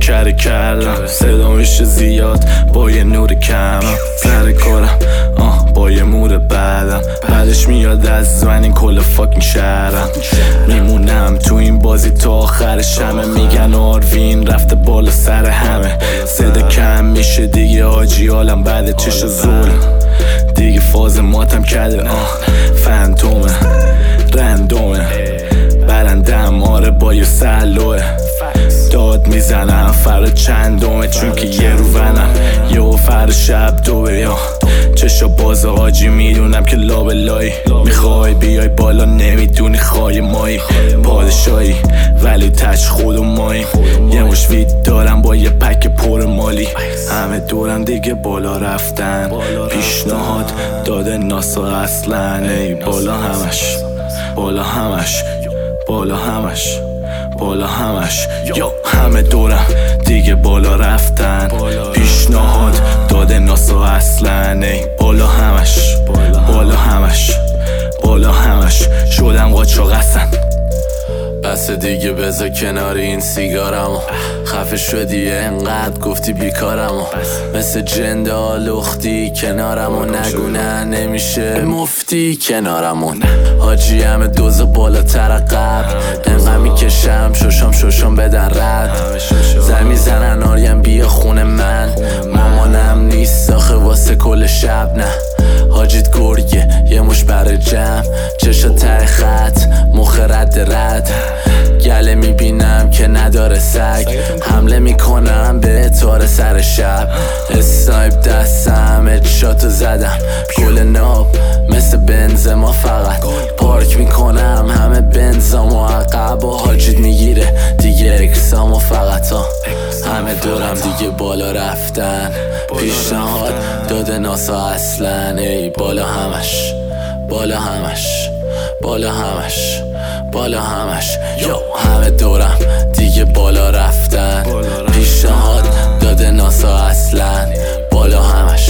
کره کردم، صدا میشه زیاد با یه نور کمم، سر کارم با یه مور بعدم، بعدش میاد از من این کل فاکین شهرم. میمونم تو این بازی تا آخر شمه، میگن آروین رفته بالا سر همه، صدا کم میشه دیگه آجی حالم بعد چش ظلم، دیگه فاز ماتم کرده فانتومه رندومه، برندم آره با یه سلوه، داد میزنم فرا چندومه، چون که یه رو ونم یه فرا شب دوه، یا چشا باز آجی میدونم که لابلایی، میخوای بیای بالا نمیدونی خواهی مایی، پادشاهی ولی تچ خود و مایی، یه مش وید دارم با یه پک پر مالی، همه دورم دیگه بالا رفتن، پیشنهاد داده ناسا اصلا، ای بالا همش بالا همش بالا همش بالا همش، یا همه دورم دیگه بالا رفتن، پیشنهاد داده ناسا اصلا، ای بالا همش بالا همش بالا همش، شدم قاچاق هستن. بس دیگه بذار کنار این سیگارمو، خفه شدی انقدر گفتی بیکارمو، مثل جندا لختی کنارمو، نگونه نمیشه مفتی کنارمون، حاجی همه دوزا بالاتر قبل، انقدر میکشم شوشام بدن رد، زن میزنن آریم بیا خونه من، مامانم نیست آخه واسه کل شب، نه حاجیت گرگه یه مش بر جمع، چشا ته خط مخ رد گله میبینم که نداره سگ، حمله میکنم به تار سر شب، اسنایپ دستم ادشاتو زدم، گل ناب مثل بنزما، فقط پارک میکنم همه بنزامو عقب، و حاجیت میگیره دیگه اکسامو فقط، همه دورم دیگه بالا رفتن، پیشنهاد داده ناسا اصلا، ای بالا همش بالا همش بالا همش بالا همش، یا همه دورم دیگه بالا رفتن، پیشنهاد داده ناسا اصلا، بالا همش